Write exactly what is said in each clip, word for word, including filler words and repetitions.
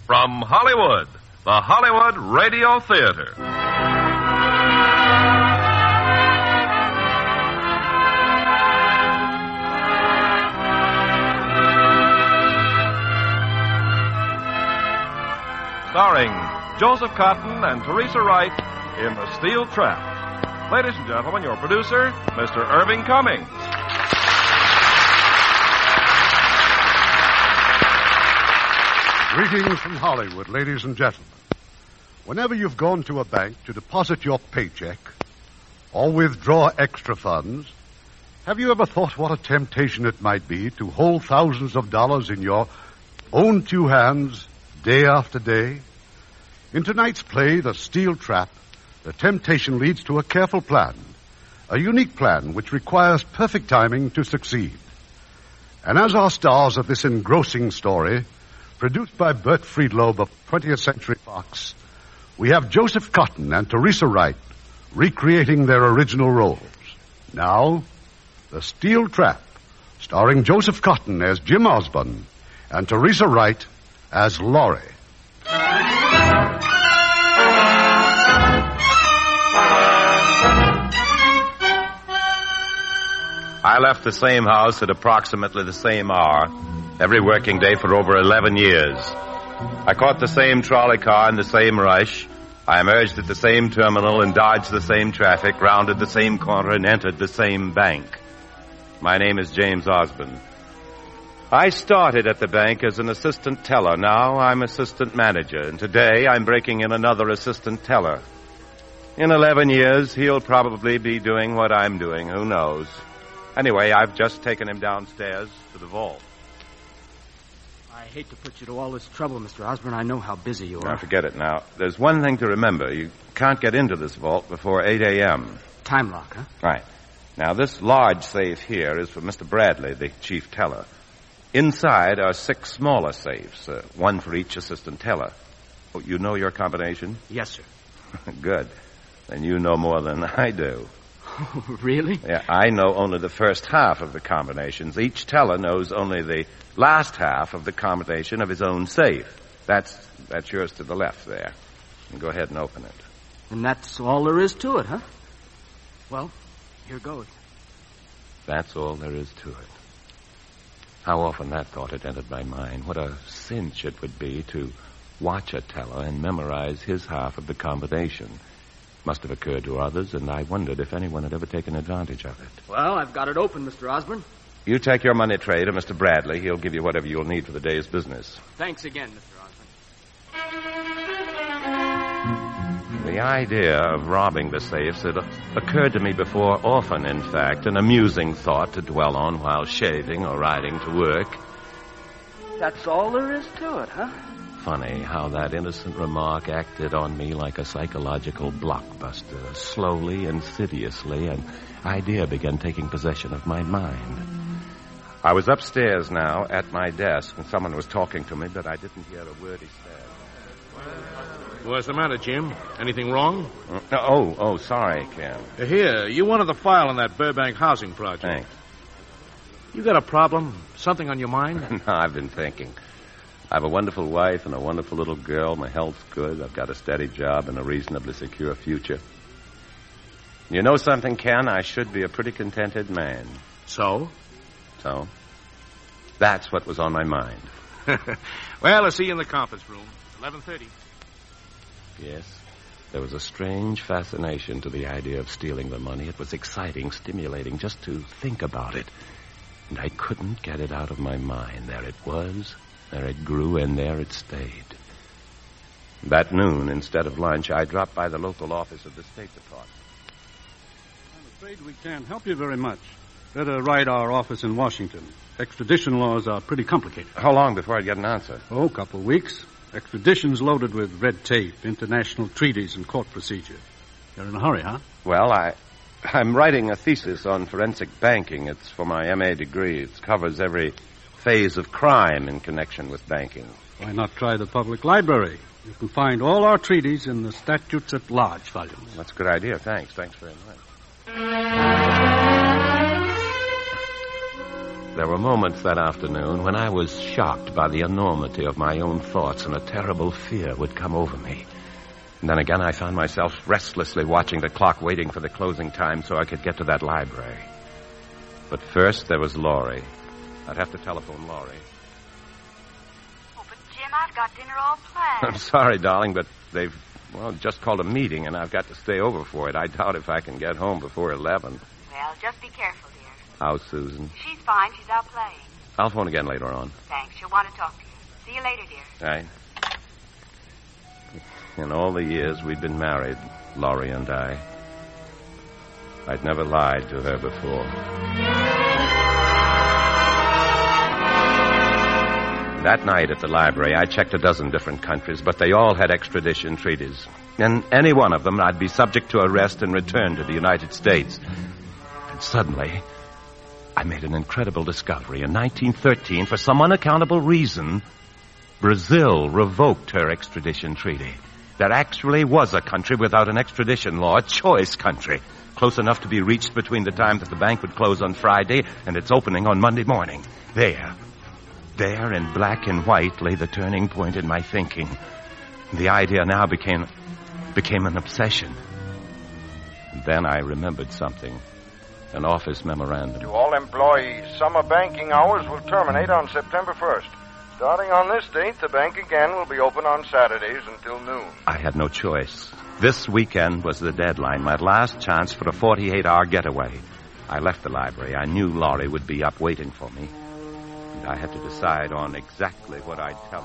From Hollywood, the Hollywood Radio Theater. Starring Joseph Cotton and Teresa Wright in The Steel Trap. Ladies and gentlemen, your producer, Mister Irving Cummings. Greetings from Hollywood, ladies and gentlemen. Whenever you've gone to a bank to deposit your paycheck or withdraw extra funds, have you ever thought what a temptation it might be to hold thousands of dollars in your own two hands day after day? In tonight's play, The Steel Trap, the temptation leads to a careful plan, a unique plan which requires perfect timing to succeed. And as our stars of this engrossing story, produced by Bert Friedlob of twentieth Century Fox, we have Joseph Cotton and Teresa Wright recreating their original roles. Now, The Steel Trap, starring Joseph Cotton as Jim Osborne and Teresa Wright as Laurie. I left the same house at approximately the same hour every working day for over eleven years. I caught the same trolley car in the same rush. I emerged at the same terminal and dodged the same traffic, rounded the same corner, and entered the same bank. My name is James Osborne. I started at the bank as an assistant teller. Now I'm assistant manager, and today I'm breaking in another assistant teller. In eleven years, he'll probably be doing what I'm doing. Who knows? Anyway, I've just taken him downstairs to the vault. I hate to put you to all this trouble, Mister Osborne. I know how busy you are. Now, forget it now. There's one thing to remember. You can't get into this vault before eight a.m. Time lock, huh? Right. Now, this large safe here is for Mister Bradley, the chief teller. Inside are six smaller safes, uh, one for each assistant teller. Oh, you know your combination? Yes, sir. Good. Then you know more than I do. Oh, really? Yeah, I know only the first half of the combinations. Each teller knows only the last half of the combination of his own safe. That's that's yours to the left there. And go ahead and open it. And that's all there is to it, huh? Well, here goes. That's all there is to it. How often that thought had entered my mind. What a cinch it would be to watch a teller and memorize his half of the combination. Must have occurred to others, and I wondered if anyone had ever taken advantage of it. Well, I've got it open, Mister Osborne. You take your money tray to Mister Bradley. He'll give you whatever you'll need for the day's business. Thanks again, Mister Osborne. The idea of robbing the safes had occurred to me before often, in fact, an amusing thought to dwell on while shaving or riding to work. That's all there is to it, huh? Funny how that innocent remark acted on me like a psychological blockbuster. Slowly, insidiously, an idea began taking possession of my mind. I was upstairs now at my desk, and someone was talking to me, but I didn't hear a word he said. What's the matter, Jim? Anything wrong? Uh, oh, oh, sorry, Ken. Uh, here, you wanted the file on that Burbank housing project. Thanks. You got a problem? Something on your mind? No, I've been thinking. I have a wonderful wife and a wonderful little girl. My health's good. I've got a steady job and a reasonably secure future. You know something, Ken? I should be a pretty contented man. So? So? That's what was on my mind. Well, I'll see you in the conference room. eleven thirty. Yes. There was a strange fascination to the idea of stealing the money. It was exciting, stimulating, just to think about it. And I couldn't get it out of my mind. There it was. There it grew, and there it stayed. That noon, instead of lunch, I dropped by the local office of the State Department. I'm afraid we can't help you very much. Better write our office in Washington. Extradition laws are pretty complicated. How long before I'd get an answer? Oh, a couple of weeks. Extradition's loaded with red tape, international treaties, and court procedure. You're in a hurry, huh? Well, I, I'm writing a thesis on forensic banking. It's for my M A degree. It covers every phase of crime in connection with banking. Why not try the public library? You can find all our treaties in the Statutes at Large volumes. That's a good idea. Thanks. Thanks very much. There were moments that afternoon when I was shocked by the enormity of my own thoughts, and a terrible fear would come over me. And then again I found myself restlessly watching the clock, waiting for the closing time so I could get to that library. But first there was Laurie. I'd have to telephone Laurie. Oh, but Jim, I've got dinner all planned. I'm sorry, darling, but they've, well, just called a meeting, and I've got to stay over for it. I doubt if I can get home before eleven. Well, just be careful, dear. How's Susan? She's fine. She's out playing. I'll phone again later on. Thanks. She'll want to talk to you. See you later, dear. Right. In all the years we'd been married, Laurie and I, I'd never lied to her before. That night at the library, I checked a dozen different countries, but they all had extradition treaties. In any one of them, I'd be subject to arrest and returned to the United States. And suddenly, I made an incredible discovery. In nineteen thirteen, for some unaccountable reason, Brazil revoked her extradition treaty. There actually was a country without an extradition law, a choice country, close enough to be reached between the time that the bank would close on Friday and its opening on Monday morning. There, there in black and white lay the turning point in my thinking. The idea now became, became an obsession. And then I remembered something. An office memorandum. To all employees, summer banking hours will terminate on September first. Starting on this date, the bank again will be open on Saturdays until noon. I had no choice. This weekend was the deadline, my last chance for a forty-eight hour getaway. I left the library. I knew Laurie would be up waiting for me. And I had to decide on exactly what I'd tell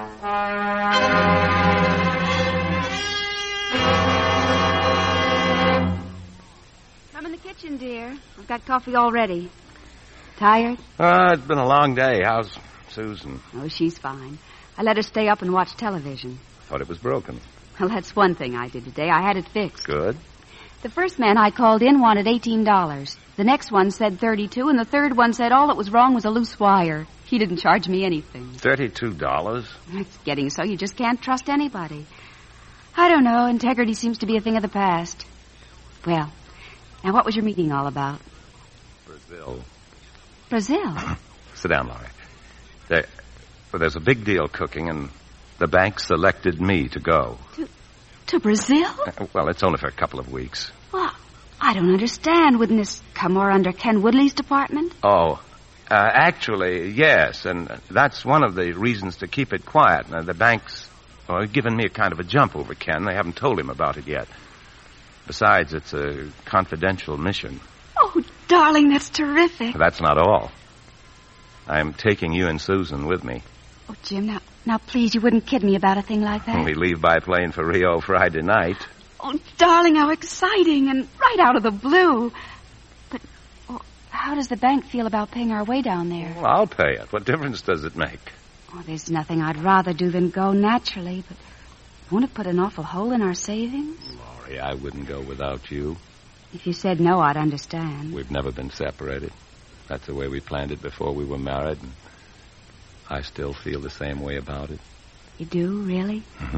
her. Come in the kitchen, dear. I've got coffee all ready. Tired? Uh, it's been a long day. How's Susan? Oh, she's fine. I let her stay up and watch television. Thought it was broken. Well, that's one thing I did today. I had it fixed. Good. The first man I called in wanted eighteen dollars. The next one said thirty-two, and the third one said all that was wrong was a loose wire. He didn't charge me anything. thirty-two dollars? It's getting so you just can't trust anybody. I don't know. Integrity seems to be a thing of the past. Well, now what was your meeting all about? Brazil. Brazil? Sit down, Laurie. There, well, there's a big deal cooking, and the bank selected me to go. To, to Brazil? Uh, well, it's only for a couple of weeks. Well, I don't understand. Wouldn't this come more under Ken Woodley's department? Oh, uh, actually, yes, and that's one of the reasons to keep it quiet. Now, the bank's well, given me a kind of a jump over Ken. They haven't told him about it yet. Besides, it's a confidential mission. Oh, darling, that's terrific. That's not all. I'm taking you and Susan with me. Oh, Jim, now, now, please, you wouldn't kid me about a thing like that. We leave by plane for Rio Friday night. Oh, darling, how exciting, and right out of the blue. But oh, how does the bank feel about paying our way down there? Well, I'll pay it. What difference does it make? Oh, there's nothing I'd rather do than go naturally, but won't it put an awful hole in our savings? Laurie, I wouldn't go without you. If you said no, I'd understand. We've never been separated. That's the way we planned it before we were married, and I still feel the same way about it. You do, really? Mm-hmm.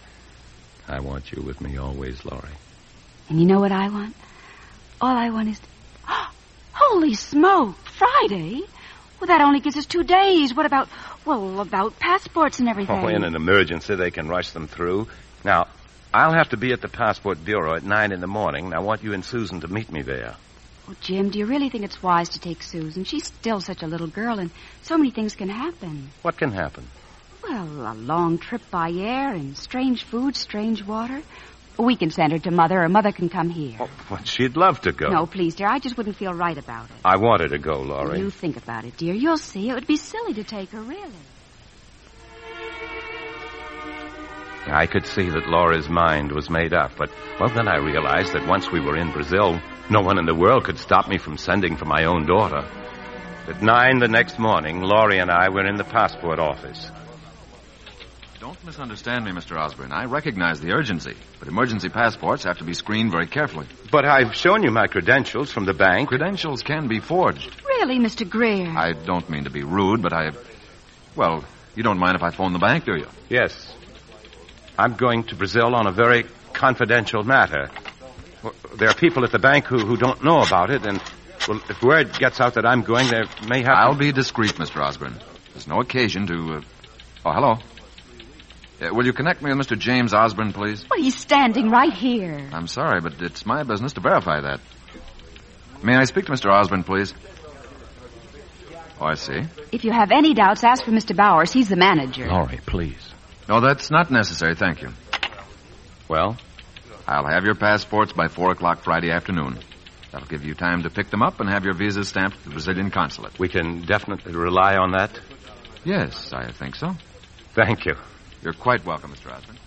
I want you with me always, Laurie. And you know what I want? All I want is... Oh, holy smoke! Friday? Well, that only gives us two days. What about... Well, about passports and everything? Oh, in an emergency, they can rush them through. Now, I'll have to be at the Passport Bureau at nine in the morning, and I want you and Susan to meet me there. Oh, Jim, do you really think it's wise to take Susan? She's still such a little girl, and so many things can happen. What can happen? Well, a long trip by air and strange food, strange water. We can send her to Mother, or Mother can come here. Oh, well, she'd love to go. No, please, dear. I just wouldn't feel right about it. I want her to go, Laurie. You think about it, dear. You'll see. It would be silly to take her, really. I could see that Laura's mind was made up, but, well, then I realized that once we were in Brazil, no one in the world could stop me from sending for my own daughter. At nine the next morning, Laurie and I were in the passport office. Don't misunderstand me, Mister Osborne. I recognize the urgency, but emergency passports have to be screened very carefully. But I've shown you my credentials from the bank. Credentials can be forged. Really, Mister Greer? I don't mean to be rude, but I... Well, you don't mind if I phone the bank, do you? Yes. I'm going to Brazil on a very confidential matter. There are people at the bank who, who don't know about it, and Well, if word gets out that I'm going, there may have I'll to... be discreet, Mister Osborne. There's no occasion to... Uh... Oh, hello. Uh, will you connect me with Mister James Osborne, please? Well, he's standing right here. I'm sorry, but it's my business to verify that. May I speak to Mister Osborne, please? Oh, I see. If you have any doubts, ask for Mister Bowers. He's the manager. Laurie, please. No, that's not necessary, thank you. Well? I'll have your passports by four o'clock Friday afternoon. That'll give you time to pick them up and have your visas stamped at the Brazilian consulate. We can definitely rely on that? Yes, I think so. Thank you. You're quite welcome, Mister Osborne.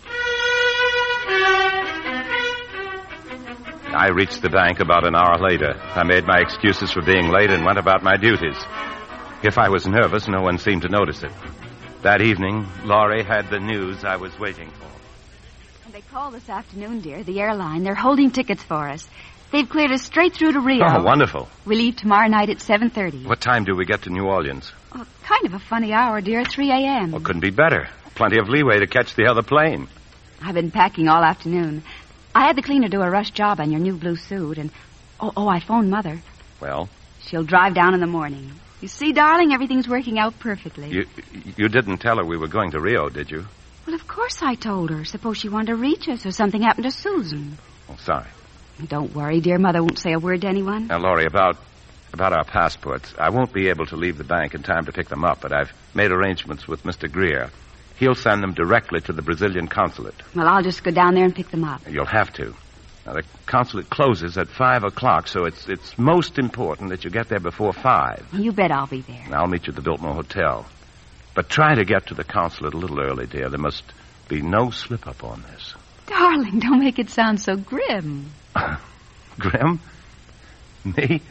I reached the bank about an hour later. I made my excuses for being late and went about my duties. If I was nervous, no one seemed to notice it. That evening, Laurie had the news I was waiting for. They called this afternoon, dear, the airline. They're holding tickets for us. They've cleared us straight through to Rio. Oh, wonderful. We leave tomorrow night at seven thirty. What time do we get to New Orleans? Oh, kind of a funny hour, dear, three a.m. Well, couldn't be better. Plenty of leeway to catch the other plane. I've been packing all afternoon. I had the cleaner do a rush job on your new blue suit, and... Oh, oh, I phoned Mother. Well? She'll drive down in the morning. You see, darling, everything's working out perfectly. You, you didn't tell her we were going to Rio, did you? Well, of course I told her. Suppose she wanted to reach us or something happened to Susan. Oh, sorry. Don't worry, dear. Mother won't say a word to anyone. Now, Laurie, about about our passports, I won't be able to leave the bank in time to pick them up, but I've made arrangements with Mister Greer. He'll send them directly to the Brazilian consulate. Well, I'll just go down there and pick them up. You'll have to. Now, the consulate closes at five o'clock, so it's it's most important that you get there before five. You bet I'll be there. I'll meet you at the Biltmore Hotel. But try to get to the consulate a little early, dear. There must be no slip-up on this. Darling, don't make it sound so grim. Grim? Me?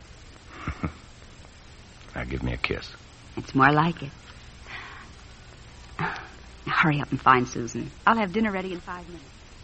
Now, give me a kiss. It's more like it. Now, hurry up and find Susan. I'll have dinner ready in five minutes.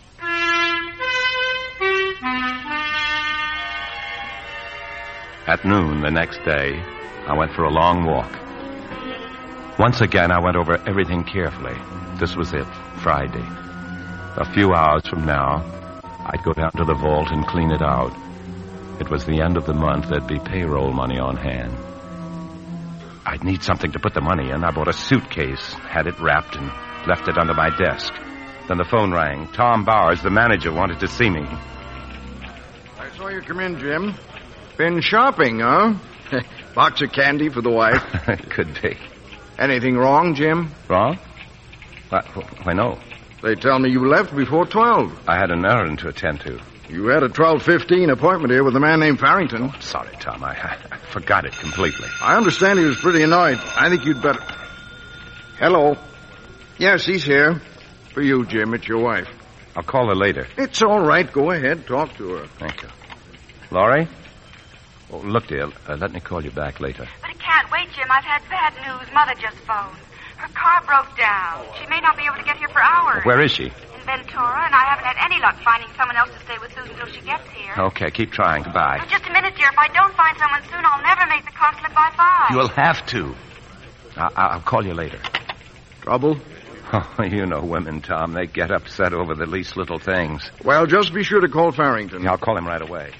At noon the next day, I went for a long walk. Once again, I went over everything carefully. This was it, Friday. A few hours from now, I'd go down to the vault and clean it out. It was the end of the month. There'd be payroll money on hand. I'd need something to put the money in. I bought a suitcase, had it wrapped, and left it under my desk. Then the phone rang. Tom Bowers, the manager, wanted to see me. I saw you come in, Jim. Been shopping, huh? Box of candy for the wife. Could be. Anything wrong, Jim? Wrong? Why, why, no. They tell me you left before twelve. I had an errand to attend to. You had a twelve fifteen appointment here with a man named Farrington. Oh, sorry, Tom. I, I forgot it completely. I understand he was pretty annoyed. I think you'd better... Hello. Yes, he's here. For you, Jim. It's your wife. I'll call her later. It's all right. Go ahead. Talk to her. Thank you. Laurie? Oh, look, dear. Uh, let me call you back later. But it can't wait, Jim. I've had bad news. Mother just phoned. Her car broke down. She may not be able to get here for hours. Where is she? In Ventura, and I haven't had any luck finding someone else to stay with Susan until she gets here. Okay, keep trying. Goodbye. Now, just a minute, dear. If I don't find someone soon, I'll never make the consulate by five. You'll have to. I- I'll call you later. Trouble? Oh, you know women, Tom. They get upset over the least little things. Well, just be sure to call Farrington. Yeah, I'll call him right away.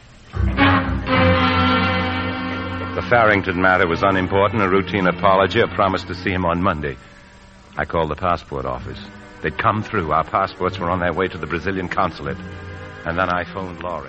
The Farrington matter was unimportant, a routine apology, a promise to see him on Monday. I called the passport office. They'd come through. Our passports were on their way to the Brazilian consulate. And then I phoned Laurie.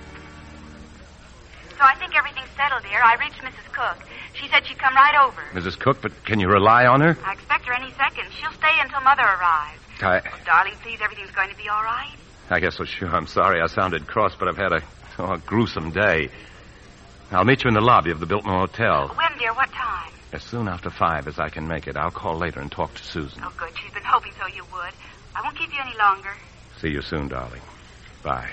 So I think everything's settled, dear. I reached Missus Cook. She said she'd come right over. Missus Cook, but can you rely on her? I expect her any second. She'll stay until Mother arrives. I... Oh, darling, please, everything's going to be all right. I guess so, sure. I'm sorry I sounded cross, but I've had a, oh, a gruesome day. I'll meet you in the lobby of the Biltmore Hotel. When, dear? What time? As soon after five as I can make it. I'll call later and talk to Susan. Oh, good. She's been hoping so you would. I won't keep you any longer. See you soon, darling. Bye.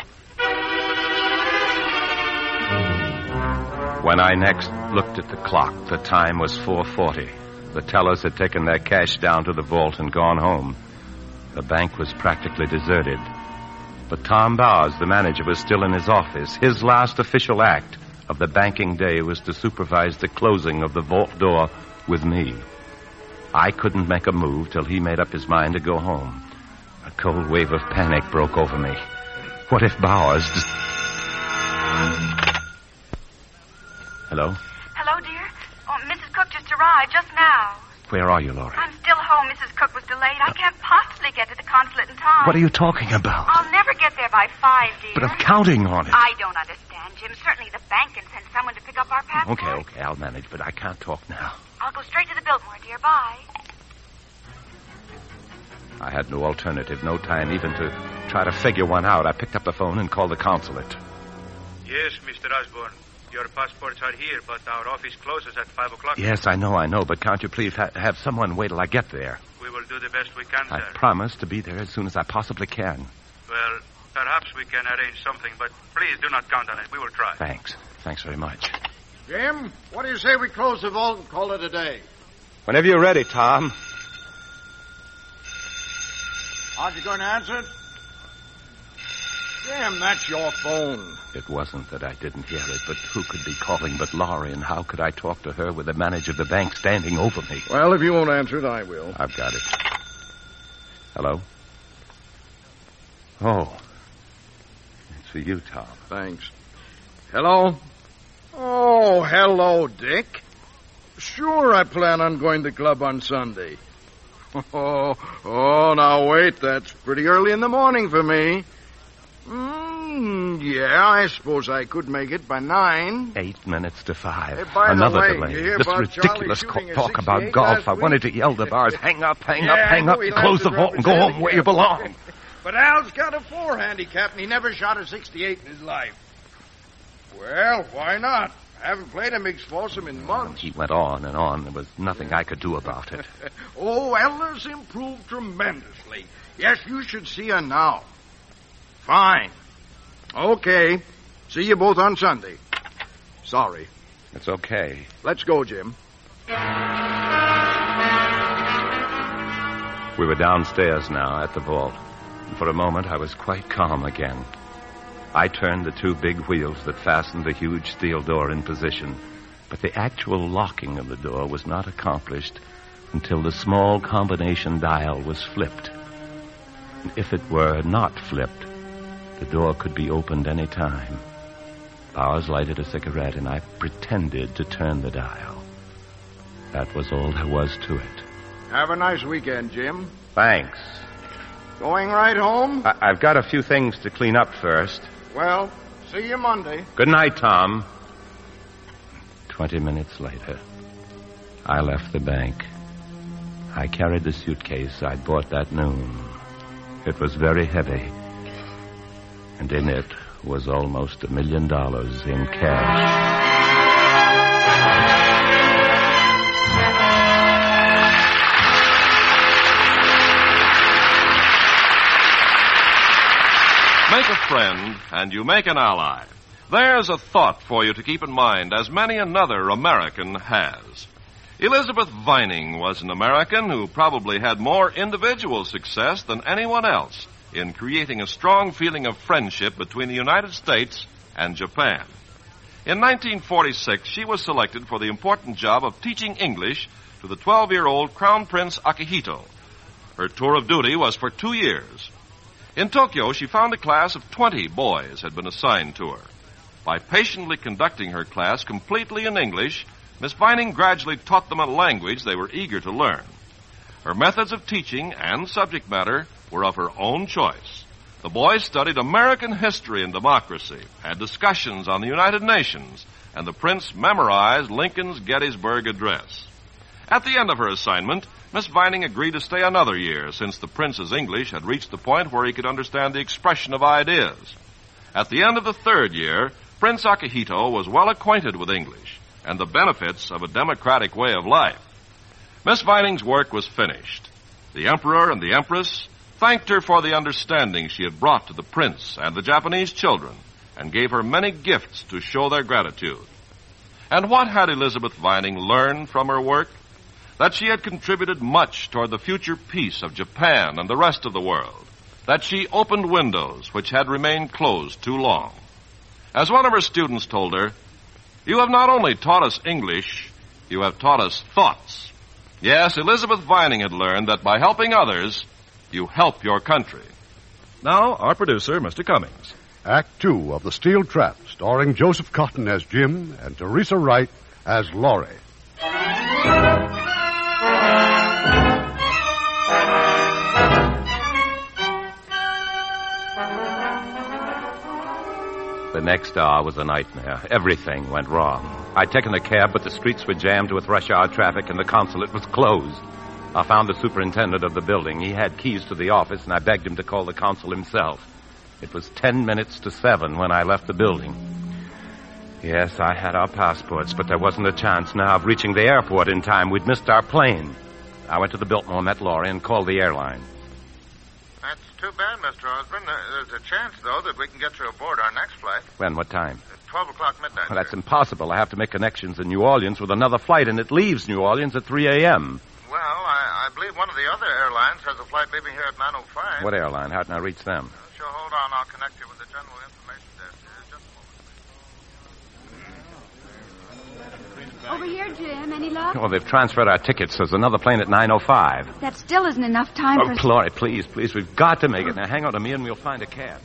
When I next looked at the clock, the time was four forty. The tellers had taken their cash down to the vault and gone home. The bank was practically deserted. But Tom Bowers, the manager, was still in his office. His last official act of the banking day was to supervise the closing of the vault door with me. I couldn't make a move till he made up his mind to go home. A cold wave of panic broke over me. What if Bowers... Hello? Hello, dear? Oh, Missus Cook just arrived just now. Where are you, Laurie? I'm still home. Missus Cook was delayed. I can't possibly get to the consulate in time. What are you talking about? I'll never get there by five, dear. But I'm counting on it. I don't understand, Jim. Certainly the bank can send someone to pick up our passport. Okay, okay, I'll manage, but I can't talk now. I'll go straight to the Biltmore, dear. Bye. I had no alternative, no time even to try to figure one out. I picked up the phone and called the consulate. Yes, Mister Osborne. Your passports are here, but our office closes at five o'clock. Yes, I know, I know, but can't you please ha- have someone wait till I get there? We will do the best we can, I sir. promise to be there as soon as I possibly can. Well, perhaps we can arrange something, but please do not count on it. We will try. Thanks. Thanks very much. Jim, what do you say we close the vault and call it a day? Whenever you're ready, Tom. Aren't you going to answer it? Jim, that's your phone. It wasn't that I didn't hear it, but who could be calling but Laurie, and how could I talk to her with the manager of the bank standing over me? Well, if you won't answer it, I will. I've got it. Hello? Oh. It's for you, Tom. Thanks. Hello? Oh, hello, Dick. Sure, I plan on going to the club on Sunday. Oh, oh, now wait, that's pretty early in the morning for me. Mm, yeah, I suppose I could make it by nine. Eight minutes to five. Hey, by Another the way, delay. you hear This about ridiculous Charlie co- talk shooting a about sixty-eight golf. I last wanted week? to yell to bars, hang up, hang Yeah, up, hang I up, know he close the likes vault and go home where you belong. But Al's got a four handicap, and he never shot a sixty-eight in his life. Well, why not? I haven't played a mixed foursome in months. He went on and on. There was nothing I could do about it. Oh, Ella's improved tremendously. Yes, you should see her now. Fine. Okay. See you both on Sunday. Sorry. It's okay. Let's go, Jim. We were downstairs now at the vault. And for a moment, I was quite calm again. I turned the two big wheels that fastened the huge steel door in position, but the actual locking of the door was not accomplished until the small combination dial was flipped. And if it were not flipped, the door could be opened any time. Bowers lighted a cigarette, and I pretended to turn the dial. That was all there was to it. Have a nice weekend, Jim. Thanks. Going right home? I- I've got a few things to clean up first. Well, see you Monday. Good night, Tom. Twenty minutes later, I left the bank. I carried the suitcase I'd bought that noon. It was very heavy, and in it was almost a million dollars in cash. Make a friend, and you make an ally. There's a thought for you to keep in mind, as many another American has. Elizabeth Vining was an American who probably had more individual success than anyone else in creating a strong feeling of friendship between the United States and Japan. In nineteen forty-six, she was selected for the important job of teaching English to the twelve-year-old Crown Prince Akihito. Her tour of duty was for two years. In Tokyo, she found a class of twenty boys had been assigned to her. By patiently conducting her class completely in English, Miss Vining gradually taught them a language they were eager to learn. Her methods of teaching and subject matter were of her own choice. The boys studied American history and democracy, had discussions on the United Nations, and the prince memorized Lincoln's Gettysburg Address. At the end of her assignment, Miss Vining agreed to stay another year, since the prince's English had reached the point where he could understand the expression of ideas. At the end of the third year, Prince Akihito was well acquainted with English and the benefits of a democratic way of life. Miss Vining's work was finished. The Emperor and the Empress thanked her for the understanding she had brought to the prince and the Japanese children, and gave her many gifts to show their gratitude. And what had Elizabeth Vining learned from her work? That she had contributed much toward the future peace of Japan and the rest of the world. That she opened windows which had remained closed too long. As one of her students told her, "You have not only taught us English, you have taught us thoughts." Yes, Elizabeth Vining had learned that by helping others, you help your country. Now, our producer, Mister Cummings. Act Two of The Steel Trap, starring Joseph Cotton as Jim and Teresa Wright as Laurie. The next hour was a nightmare. Everything went wrong. I'd taken a cab, but the streets were jammed with rush hour traffic and the consulate was closed. I found the superintendent of the building. He had keys to the office, and I begged him to call the consul himself. It was ten minutes to seven when I left the building. Yes, I had our passports, but there wasn't a chance now of reaching the airport in time. We'd missed our plane. I went to the Biltmore, met Laurie, and called the airline. That's too bad, Mister Osborne. There's a chance, though, that we can get you aboard our next flight. When? What time? At twelve o'clock midnight. Well, that's impossible. I have to make connections in New Orleans with another flight, and it leaves New Orleans at three a.m. Well, I, I believe one of the other airlines has a flight leaving here at nine oh five. What airline? How can I reach them? Uh, sure, hold on. I'll connect you with the general information desk. Uh, just a moment, please. Over here, Jim. Any luck? Oh, they've transferred our tickets. There's another plane at nine oh five. That still isn't enough time Oh, for... Laurie, please, please. We've got to make it. Now, hang on to me and we'll find a cab.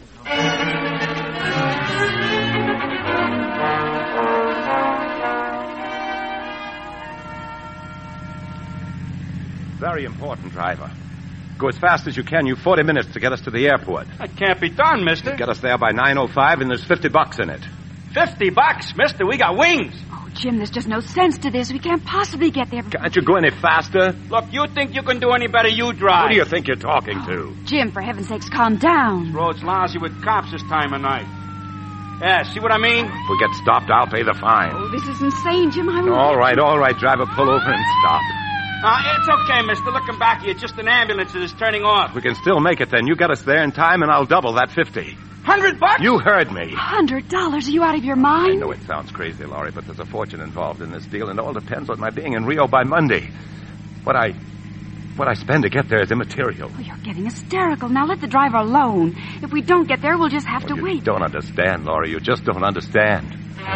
Very important, driver. Go as fast as you can. You've forty minutes to get us to the airport. That can't be done, mister. Get us there by nine oh five, and there's fifty bucks in it. Fifty bucks, mister. We got wings. Oh, Jim, there's just no sense to this. We can't possibly get there. Can't you go any faster? Look, you think you can do any better, you drive. Who do you think you're talking to? Jim, for heaven's sakes, calm down. This road's lousy with cops this time of night. Yeah, see what I mean? If we get stopped, I'll pay the fine. Oh, this is insane, Jim. I'm... All right, all right, driver, pull over and stop. Uh, it's okay, mister. Looking back here, just an ambulance that is turning off. We can still make it then. You get us there in time, and I'll double that fifty. Hundred bucks? You heard me. Hundred dollars? Are you out of your mind? I know it sounds crazy, Laurie, but there's a fortune involved in this deal, and it all depends on my being in Rio by Monday. What I... What I spend to get there is immaterial. Oh, you're getting hysterical. Now let the driver alone. If we don't get there, we'll just have well, to you wait. You don't understand, Laurie. You just don't understand.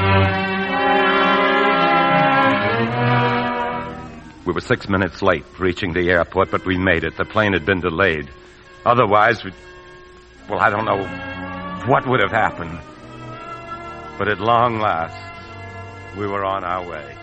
We were six minutes late reaching the airport, but we made it. The plane had been delayed. Otherwise, we... Well, I don't know what would have happened. But at long last, we were on our way.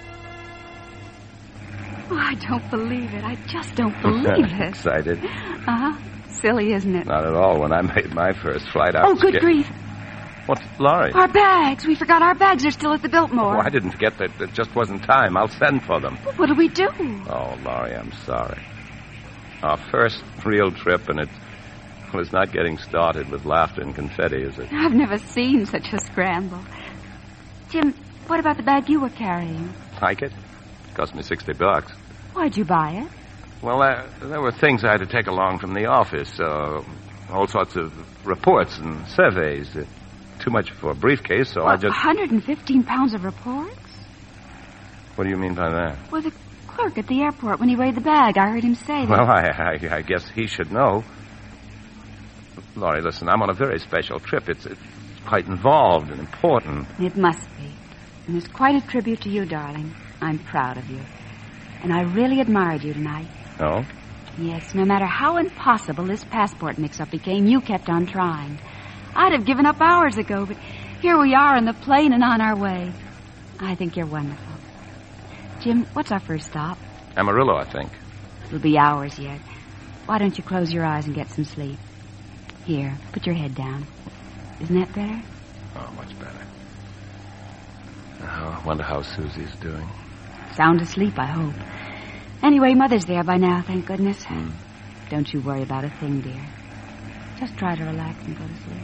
Oh, I don't believe it. I just don't believe it. Excited? Uh-huh. Silly, isn't it? Not at all. When I made my first flight, I Oh, was good scared. grief. What, Laurie? Our bags. We forgot our bags are still at the Biltmore. Oh, I didn't forget that. It just wasn't time. I'll send for them. What do we do? Oh, Laurie, I'm sorry. Our first real trip, and it was not getting started with laughter and confetti, is it? I've never seen such a scramble. Jim, what about the bag you were carrying? Like it? It cost me sixty bucks. Why'd you buy it? Well, uh, there were things I had to take along from the office. Uh, all sorts of reports and surveys. Uh, too much for a briefcase, so well, I just... one hundred fifteen pounds of reports? What do you mean by that? Well, the clerk at the airport, when he weighed the bag, I heard him say that... Well, I, I, I guess he should know. Laurie, listen, I'm on a very special trip. It's, it's quite involved and important. It must be. And it's quite a tribute to you, darling. I'm proud of you. And I really admired you tonight. Oh? Yes, no matter how impossible this passport mix-up became, you kept on trying. I'd have given up hours ago, but here we are in the plane and on our way. I think you're wonderful. Jim, what's our first stop? Amarillo, I think. It'll be hours yet. Why don't you close your eyes and get some sleep? Here, put your head down. Isn't that better? Oh, much better. Oh, I wonder how Susie's doing. Sound asleep, I hope. Anyway, Mother's there by now, thank goodness. Hmm. Don't you worry about a thing, dear. Just try to relax and go to sleep.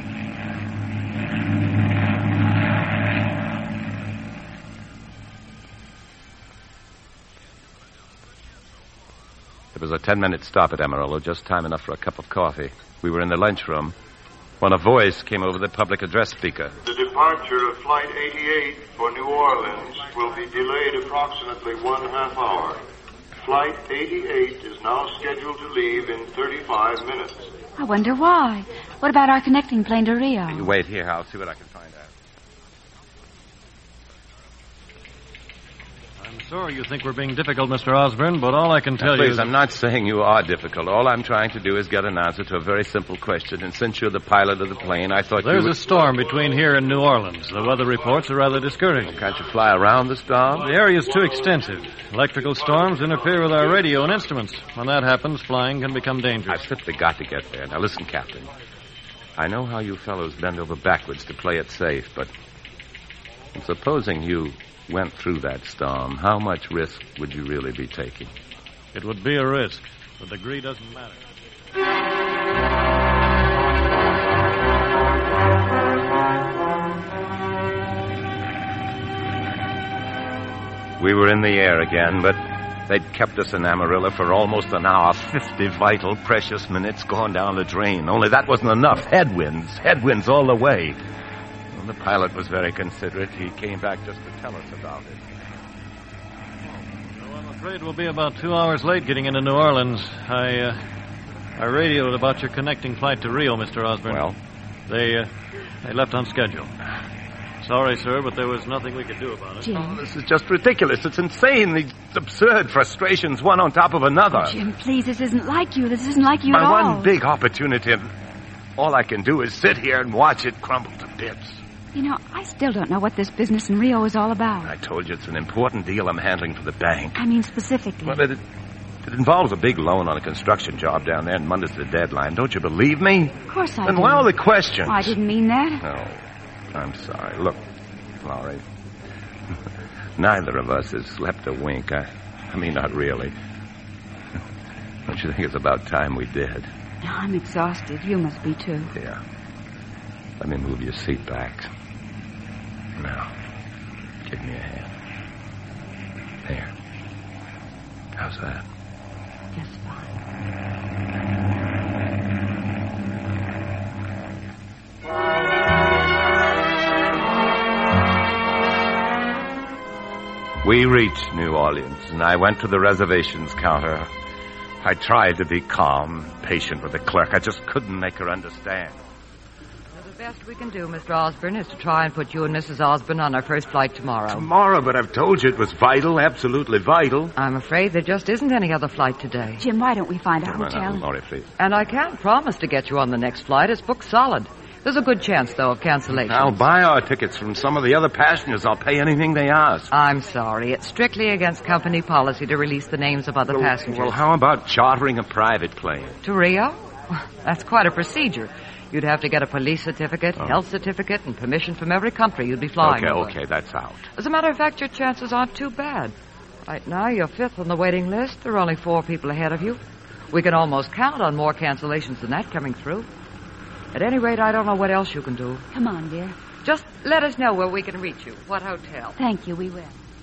It was a ten-minute stop at Amarillo, just time enough for a cup of coffee. We were in the lunchroom when a voice came over the public address speaker. The departure of Flight eighty-eight for New Orleans will be delayed approximately one half hour. Flight eighty-eight is now scheduled to leave in thirty-five minutes. I wonder why. What about our connecting plane to Rio? You wait here. I'll see what I can find out. I'm Sorry you think we're being difficult, Mister Osborne, but all I can tell now, you please, is... I'm not saying you are difficult. All I'm trying to do is get an answer to a very simple question. And since you're the pilot of the plane, I thought There's you would... a storm between here and New Orleans. The weather reports are rather discouraging. Well, can't you fly around the storm? The area's too extensive. Electrical storms interfere with our radio and instruments. When that happens, flying can become dangerous. I've simply got to get there. Now, listen, Captain. I know how you fellows bend over backwards to play it safe, but supposing you went through that storm, how much risk would you really be taking? It would be a risk. The degree doesn't matter. We were in the air again, but they'd kept us in Amarillo for almost an hour. Fifty vital, precious minutes gone down the drain. Only that wasn't enough. Headwinds. Headwinds all the way. Well, the pilot was very considerate. He came back just to tell us about it. Well, I'm afraid we'll be about two hours late getting into New Orleans. I, uh, I radioed about your connecting flight to Rio, Mister Osborne. Well? They, uh, they left on schedule. Sorry, sir, but there was nothing we could do about it. Jim. Oh, this is just ridiculous. It's insane. These absurd frustrations, one on top of another. Oh, Jim, please, this isn't like you. This isn't like you My at all. one big opportunity, all I can do is sit here and watch it crumble to bits. You know, I still don't know what this business in Rio is all about. I told you it's an important deal I'm handling for the bank. I mean specifically. Well, it, it involves a big loan on a construction job down there, and Monday's the deadline. Don't you believe me? Of course I Then do. why all the questions? Oh, I didn't mean that. No, I'm sorry. Look, Laurie, neither of us has slept a wink. I, I mean, not really. Don't you think it's about time we did? No, I'm exhausted. You must be, too. Yeah. Let me move your seat back. Now, give me a hand. There. How's that? Just fine. We reached New Orleans, and I went to the reservations counter. I tried to be calm, patient with the clerk. I just couldn't make her understand. The best we can do, Mister Osborne, is to try and put you and Missus Osborne on our first flight tomorrow. Tomorrow, but I've told you it was vital, absolutely vital. I'm afraid there just isn't any other flight today. Jim, why don't we find a Come on, hotel? now, Laurie, please. And I can't promise to get you on the next flight. It's booked solid. There's a good chance, though, of cancellation. I'll buy our tickets from some of the other passengers. I'll pay anything they ask. I'm sorry. It's strictly against company policy to release the names of other well, passengers. Well, how about chartering a private plane? To Rio? That's quite a procedure. You'd have to get a police certificate, oh. health certificate, and permission from every country you'd be flying Okay, over. okay, that's out. As a matter of fact, your chances aren't too bad. Right now, you're fifth on the waiting list. There are only four people ahead of you. We can almost count on more cancellations than that coming through. At any rate, I don't know what else you can do. Come on, dear. Just let us know where we can reach you. What hotel? Thank you, we will.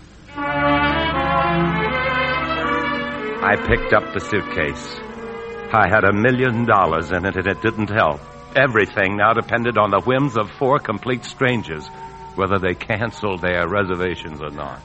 I picked up the suitcase. I had a million dollars in it, and it didn't help. Everything now depended on the whims of four complete strangers, whether they canceled their reservations or not.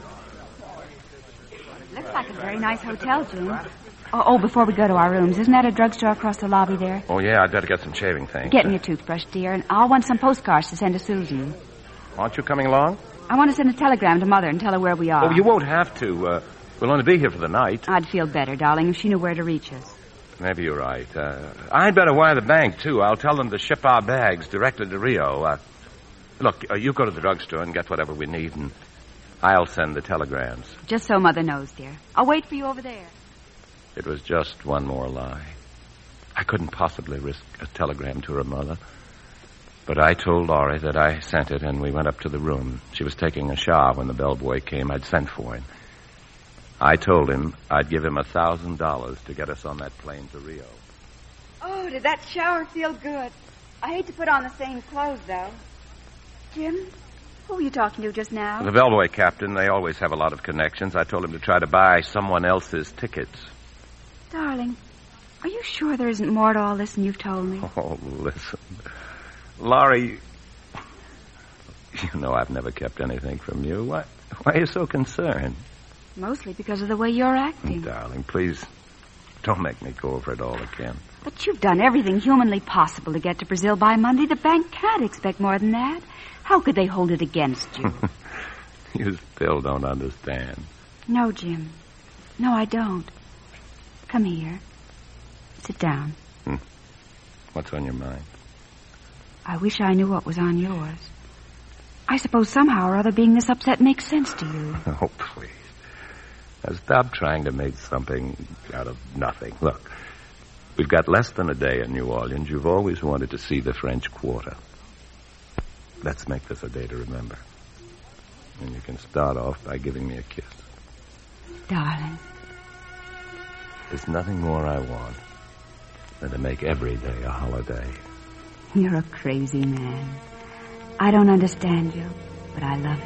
Looks like a very nice hotel, Jim. Oh, oh, before we go to our rooms, isn't that a drugstore across the lobby there? Oh, yeah, I'd better get some shaving things. Get me a toothbrush, dear, and I'll want some postcards to send to Susan. Aren't you coming along? I want to send a telegram to Mother and tell her where we are. Oh, you won't have to. Uh, we'll only be here for the night. I'd feel better, darling, if she knew where to reach us. Maybe you're right. Uh, I'd better wire the bank, too. I'll tell them to ship our bags directly to Rio. Uh, look, uh, you go to the drugstore and get whatever we need, and I'll send the telegrams. Just so Mother knows, dear. I'll wait for you over there. It was just one more lie. I couldn't possibly risk a telegram to her mother. But I told Laurie that I sent it, and we went up to the room. She was taking a shower when the bellboy came. I'd sent for him. I told him I'd give him a thousand dollars to get us on that plane to Rio. Oh, did that shower feel good? I hate to put on the same clothes, though. Jim, who were you talking to just now? The bellboy captain. They always have a lot of connections. I told him to try to buy someone else's tickets. Darling, are you sure there isn't more to all this than you've told me? Oh, listen. Laurie, you know I've never kept anything from you. Why, why are you so concerned? Mostly because of the way you're acting. Oh, darling, please, don't make me go over it all again. But you've done everything humanly possible to get to Brazil by Monday. The bank can't expect more than that. How could they hold it against you? You still don't understand. No, Jim. No, I don't. Come here. Sit down. Hmm. What's on your mind? I wish I knew what was on yours. I suppose somehow or other being this upset makes sense to you. Oh, please. Now, stop trying to make something out of nothing. Look, we've got less than a day in New Orleans. You've always wanted to see the French Quarter. Let's make this a day to remember. And you can start off by giving me a kiss. Darling. There's nothing more I want than to make every day a holiday. You're a crazy man. I don't understand you, but I love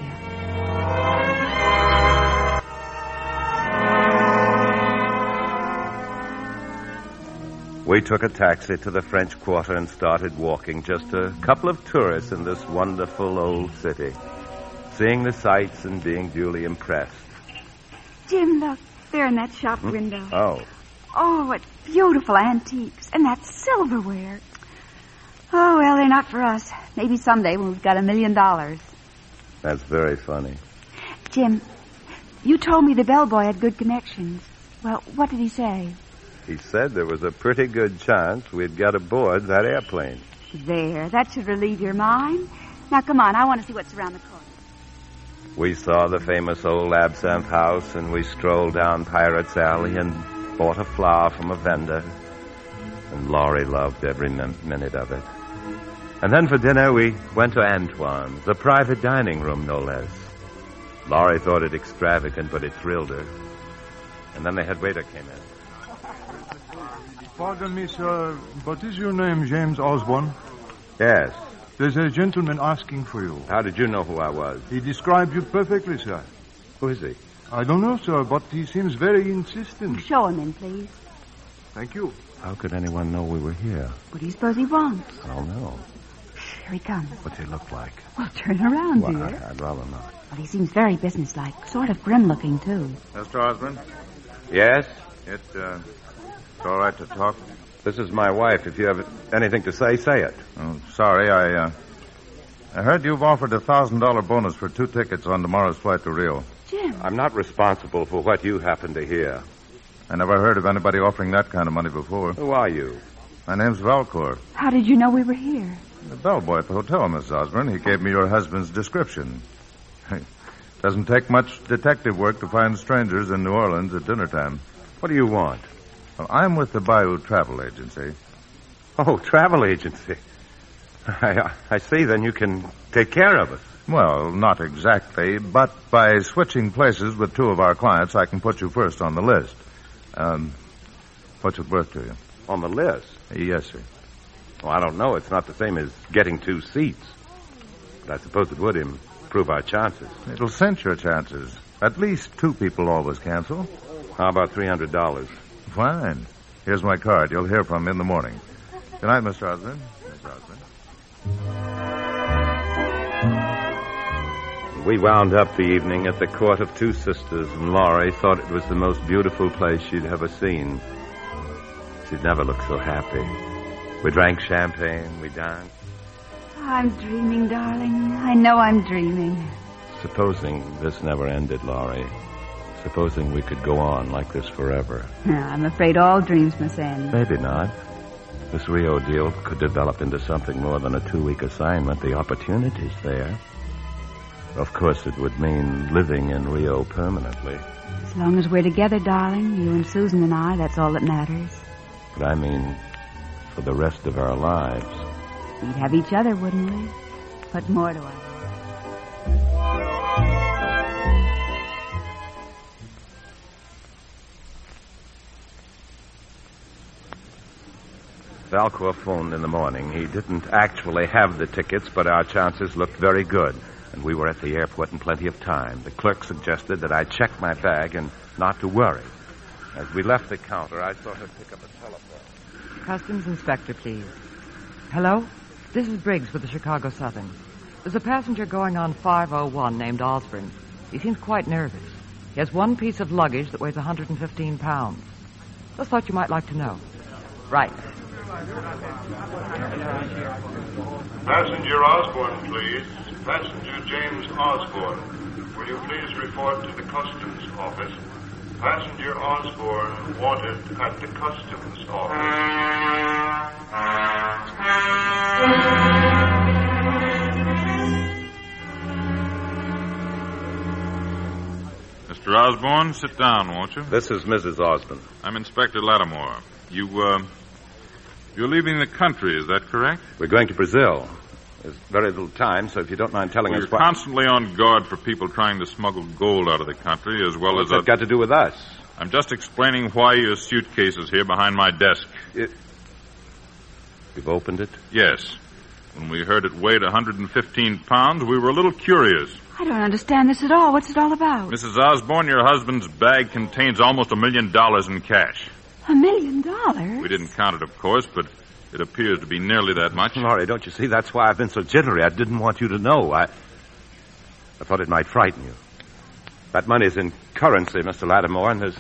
you. We took a taxi to the French Quarter and started walking, just a couple of tourists in this wonderful old city, seeing the sights and being duly impressed. Jim, look, there in that shop Hmm? window. Oh, Oh, what beautiful antiques. And that silverware. Oh, well, they're not for us. Maybe someday when we've got a million dollars. that's very funny. Jim, you told me the bellboy had good connections. Well, what did he say? He said there was a pretty good chance we'd get aboard that airplane. There, that should relieve your mind. Now, come on, I want to see what's around the corner. We saw the famous old Absinthe House, and we strolled down Pirates Alley and bought a flower from a vendor. And Laurie loved every min- minute of it. And then for dinner, we went to Antoine's, a private dining room, no less. Laurie thought it extravagant, but it thrilled her. And then the head waiter came in. Pardon me, sir, but is your name James Osborne? Yes. There's a gentleman asking for you. How did you know who I was? He described you perfectly, sir. Who is he? I don't know, sir, but he seems very insistent. Show him in, please. Thank you. How could anyone know we were here? What do you suppose he wants? I don't know. Here he comes. What's he look like? Well, turn around, Well, dear. I, I'd rather not. Well, he seems very businesslike. Sort of grim-looking, too. Mister Osborne? Yes? It, uh, it's all right to talk? This is my wife. If you have anything to say, say it. Oh, sorry, I, uh, I heard you've offered a one thousand dollars bonus for two tickets on tomorrow's flight to Rio. Jim. I'm not responsible for what you happen to hear. I never heard of anybody offering that kind of money before. Who are you? My name's Valcourt. How did you know we were here? The bellboy at the hotel, Missus Osborne. He gave me your husband's description. Doesn't take much detective work to find strangers in New Orleans at dinner time. What do you want? Well, I'm with the Bayou Travel Agency. Oh, travel agency. I, I see. Then you can take care of us. Well, not exactly, but by switching places with two of our clients, I can put you first on the list. Um, what's it worth to you? On the list? Yes, sir. Well, I don't know. It's not the same as getting two seats. But I suppose it would improve our chances. It'll cinch your chances. At least two people always cancel. How about three hundred dollars? Fine. Here's my card. You'll hear from me in the morning. Good night, Mister Osborne. Mister Osborne. We wound up the evening at the Court of Two Sisters, and Laurie thought it was the most beautiful place she'd ever seen. She'd never looked so happy. We drank champagne, we danced. I'm dreaming, darling. I know I'm dreaming. Supposing this never ended, Laurie. Supposing we could go on like this forever. I'm afraid all dreams must end. Maybe not. This Rio deal could develop into something more than a two-week assignment. The opportunity's there. Of course, it would mean living in Rio permanently. As long as we're together, darling, you and Susan and I, that's all that matters. But I mean, for the rest of our lives. We'd have each other, wouldn't we? What more do I want? Valcourt phoned in the morning. He didn't actually have the tickets, but our chances looked very good. And we were at the airport in plenty of time. The clerk suggested that I check my bag and not to worry. As we left the counter, I saw her pick up a telephone. Customs inspector, please. Hello? This is Briggs with the Chicago Southern. There's a passenger going on five oh one named Osborne. He seems quite nervous. He has one piece of luggage that weighs one hundred fifteen pounds. Just thought you might like to know. Right. Passenger Osborne, please. Passenger James Osborne. will you please report to the customs office? Passenger Osborne wanted at the customs office. Mister Osborne, sit down, won't you? This is Missus Osborne. I'm Inspector Lattimore. You, uh, you're leaving the country, is that correct? We're going to Brazil. There's very little time, so if you don't mind telling well, us you're what... constantly on guard for people trying to smuggle gold out of the country, as well What's as... that got to do with us? I'm just explaining why your suitcase is here behind my desk. It... You've opened it? Yes. When we heard it weighed one hundred fifteen pounds, we were a little curious. I don't understand this at all. What's it all about? Missus Osborne, your husband's bag contains almost a million dollars in cash. A million dollars? We didn't count it, of course, but it appears to be nearly that much. Laurie, don't you see? That's why I've been so jittery. I didn't want you to know. I... I thought it might frighten you. That money's in currency, Mister Lattimore, and there's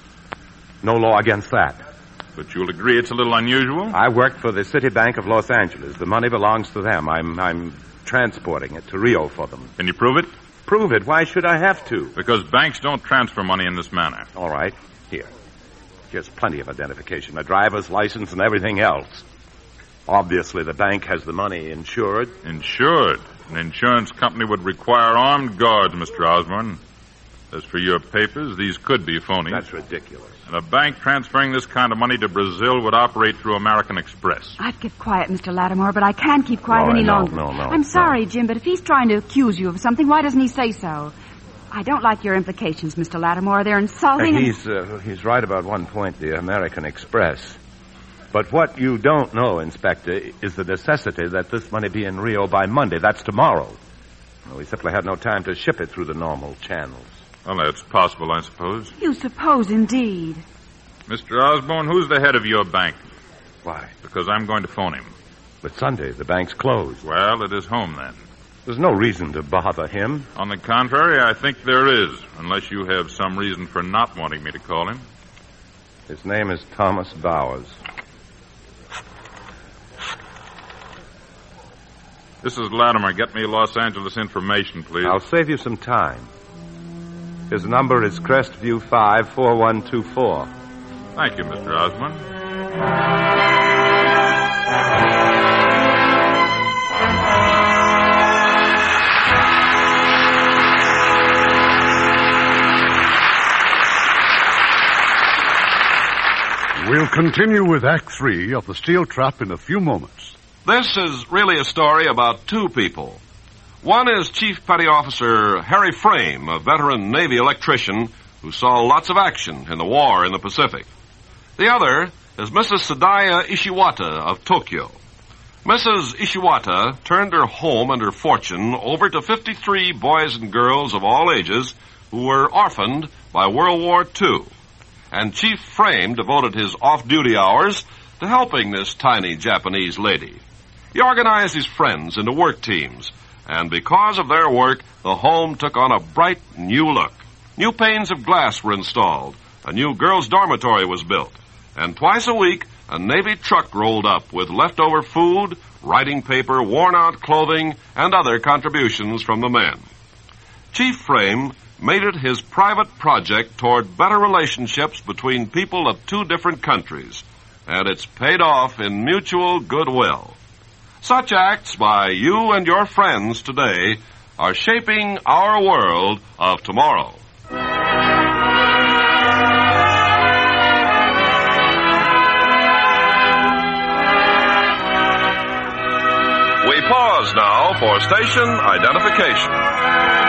no law against that. But you'll agree it's a little unusual? I work for the Citibank of Los Angeles. The money belongs to them. I'm I'm transporting it to Rio for them. Can you prove it? Prove it? Why should I have to? Because banks don't transfer money in this manner. All right. Here. Here's plenty of identification, a driver's license and everything else. Obviously, the bank has the money insured. Insured? An insurance company would require armed guards, Mister Osborne. As for your papers, these could be phony. That's ridiculous. And a bank transferring this kind of money to Brazil would operate through American Express. I'd keep quiet, Mister Lattimore, but I can't keep quiet Laura, any no, longer. no, no, I'm sorry, no. Jim, but if he's trying to accuse you of something, why doesn't he say so? I don't like your implications, Mister Lattimore. They're insulting. Uh, and... he's, uh, he's right about one point, the American Express. But what you don't know, Inspector, is the necessity that this money be in Rio by Monday. That's tomorrow. We simply had no time to ship it through the normal channels. Well, that's possible, I suppose. You suppose, indeed. Mister Osborne, who's the head of your bank? Why? Because I'm going to phone him. But Sunday, the bank's closed. Well, it is home then. There's no reason to bother him. On the contrary, I think there is, unless you have some reason for not wanting me to call him. His name is Thomas Bowers. This is Latimer. Get me Los Angeles information, please. I'll save you some time. His number is Crestview five four one two four. Thank you, Mister Osborne. We'll continue with Act Three of The Steel Trap in a few moments. This is really a story about two people. One is Chief Petty Officer Harry Frame, a veteran Navy electrician who saw lots of action in the war in the Pacific. The other is Missus Sadaya Ishiwata of Tokyo. Missus Ishiwata turned her home and her fortune over to fifty-three boys and girls of all ages who were orphaned by World War Two. And Chief Frame devoted his off-duty hours to helping this tiny Japanese lady. He organized his friends into work teams, and because of their work, the home took on a bright new look. New panes of glass were installed, a new girls' dormitory was built, and twice a week, a Navy truck rolled up with leftover food, writing paper, worn-out clothing, and other contributions from the men. Chief Frame made it his private project toward better relationships between people of two different countries, and it's paid off in mutual goodwill. Such acts by you and your friends today are shaping our world of tomorrow. We pause now for station identification.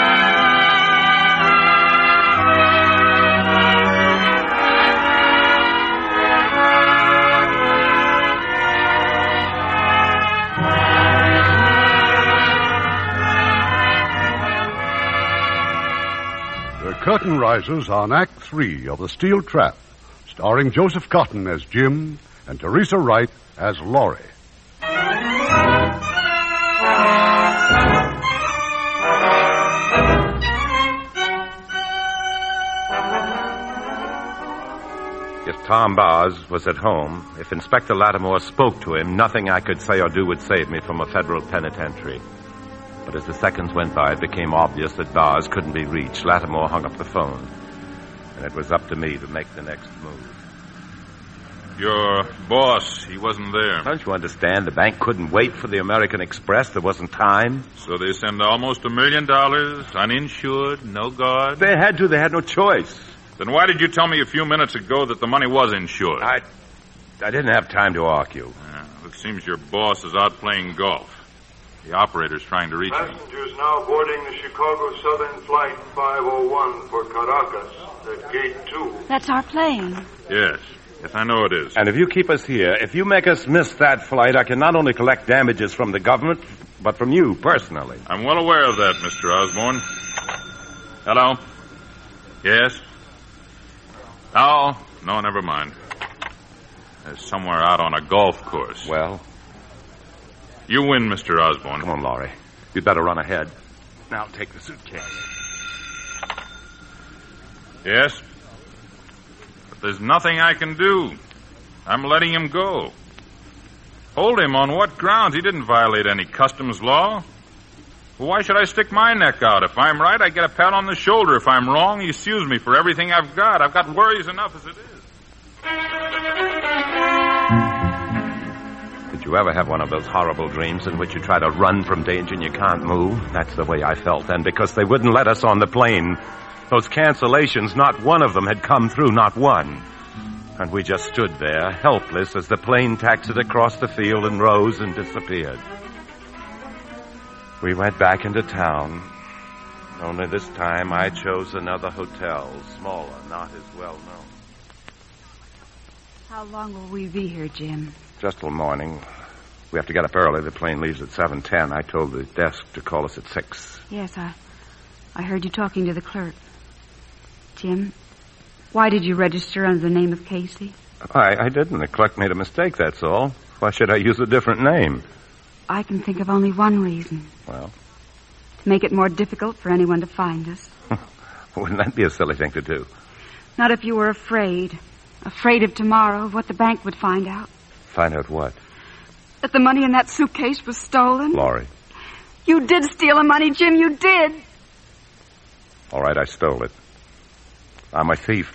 The curtain rises on Act Three of The Steel Trap, starring Joseph Cotton as Jim and Teresa Wright as Laurie. If Tom Bowers was at home, if Inspector Lattimore spoke to him, nothing I could say or do would save me from a federal penitentiary. But as the seconds went by, it became obvious that Bowers couldn't be reached. Lattimore hung up the phone. And it was up to me to make the next move. Your boss, he wasn't there. Don't you understand? The bank couldn't wait for the American Express. There wasn't time. So they send almost a million dollars, uninsured, no guard? They had to. They had no choice. Then why did you tell me a few minutes ago that the money was insured? I... I didn't have time to argue. Yeah, it seems your boss is out playing golf. The operator's trying to reach me. Passengers now boarding the Chicago Southern Flight five oh one for Caracas at gate two. That's our plane. Yes. Yes, I know it is. And if you keep us here, if you make us miss that flight, I can not only collect damages from the government, but from you personally. I'm well aware of that, Mister Osborne. Hello? Yes? Oh, no, never mind. There's somewhere out on a golf course. Well? You win, Mister Osborne. Come on, Laurie. You'd better run ahead. Now take the suitcase. Yes? But there's nothing I can do. I'm letting him go. Hold him on what grounds? He didn't violate any customs law. Well, why should I stick my neck out? If I'm right, I get a pat on the shoulder. If I'm wrong, he sues me for everything I've got. I've got worries enough as it is. Did you ever have one of those horrible dreams in which you try to run from danger and you can't move? That's the way I felt then, because they wouldn't let us on the plane. Those cancellations, not one of them had come through, not one. And we just stood there, helpless, as the plane taxied across the field and rose and disappeared. We went back into town. Only this time I chose another hotel, smaller, not as well known. How long will we be here, Jim? Just till morning. We have to get up early. The plane leaves at seven ten. I told the desk to call us at six. Yes, I I heard you talking to the clerk. Jim, why did you register under the name of Casey? I, I didn't. The clerk made a mistake, that's all. Why should I use a different name? I can think of only one reason. Well? To make it more difficult for anyone to find us. Wouldn't that be a silly thing to do? Not if you were afraid. Afraid of tomorrow, of what the bank would find out. Find out what? That the money in that suitcase was stolen. Laurie. You did steal the money, Jim, you did. All right, I stole it. I'm a thief.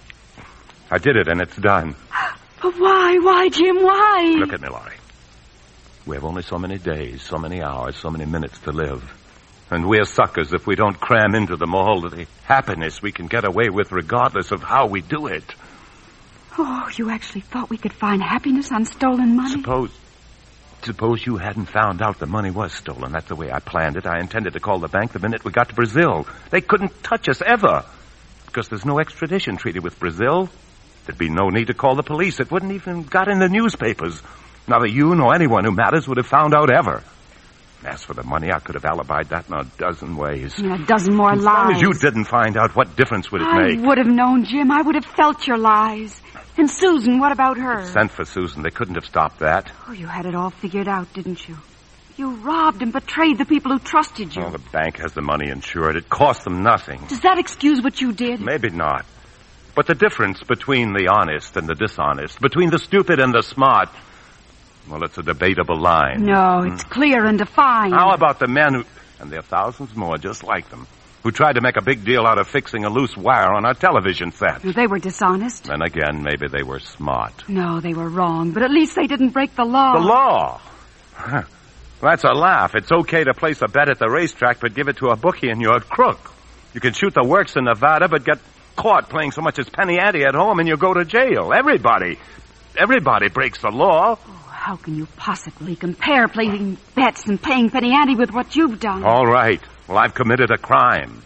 I did it, and it's done. But why? Why, Jim, why? Look at me, Laurie. We have only so many days, so many hours, so many minutes to live. And we're suckers if we don't cram into them all the happiness we can get away with regardless of how we do it. Oh, you actually thought we could find happiness on stolen money? Suppose... Suppose you hadn't found out the money was stolen. That's the way I planned it. I intended to call the bank the minute we got to Brazil. They couldn't touch us ever. Because there's no extradition treaty with Brazil. There'd be no need to call the police. It wouldn't even got in the newspapers. Neither you nor anyone who matters would have found out ever. As for the money, I could have alibied that in a dozen ways. In a dozen more as lies. As long as you didn't find out, what difference would it I make? I would have known, Jim. I would have felt your lies. And Susan, what about her? Sent for Susan. They couldn't have stopped that. Oh, you had it all figured out, didn't you? You robbed and betrayed the people who trusted you. Oh, the bank has the money insured. It cost them nothing. Does that excuse what you did? Maybe not. But the difference between the honest and the dishonest, between the stupid and the smart, well, it's a debatable line. No, it's hmm. clear and defined. How about the men who, and there are thousands more just like them, who tried to make a big deal out of fixing a loose wire on our television set? They were dishonest. Then again, maybe they were smart. No, they were wrong, but at least they didn't break the law. The law? Huh. That's a laugh. It's okay to place a bet at the racetrack, but give it to a bookie and you're a crook. You can shoot the works in Nevada, but get caught playing so much as penny ante at home and you go to jail. Everybody, everybody breaks the law. Oh, how can you possibly compare playing bets and paying penny ante with what you've done? All right. Well, I've committed a crime.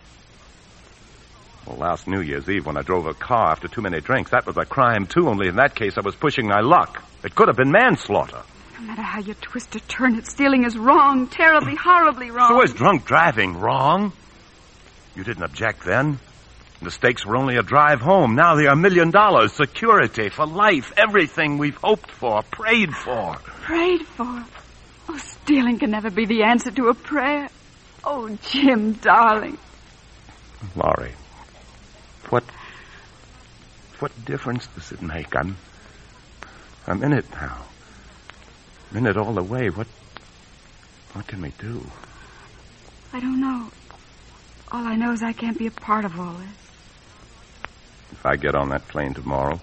Well, last New Year's Eve when I drove a car after too many drinks, that was a crime, too, only in that case I was pushing my luck. It could have been manslaughter. No matter how you twist or turn it, stealing is wrong, terribly, horribly wrong. So is drunk driving wrong? You didn't object then? The stakes were only a drive home. Now they are a million dollars, security for life, everything we've hoped for, prayed for. Prayed for? Oh, stealing can never be the answer to a prayer. Oh, Jim, darling. Laurie, what, what difference does it make? I'm, I'm in it now. I'm in it all the way. What, what can we do? I don't know. All I know is I can't be a part of all this. If I get on that plane tomorrow,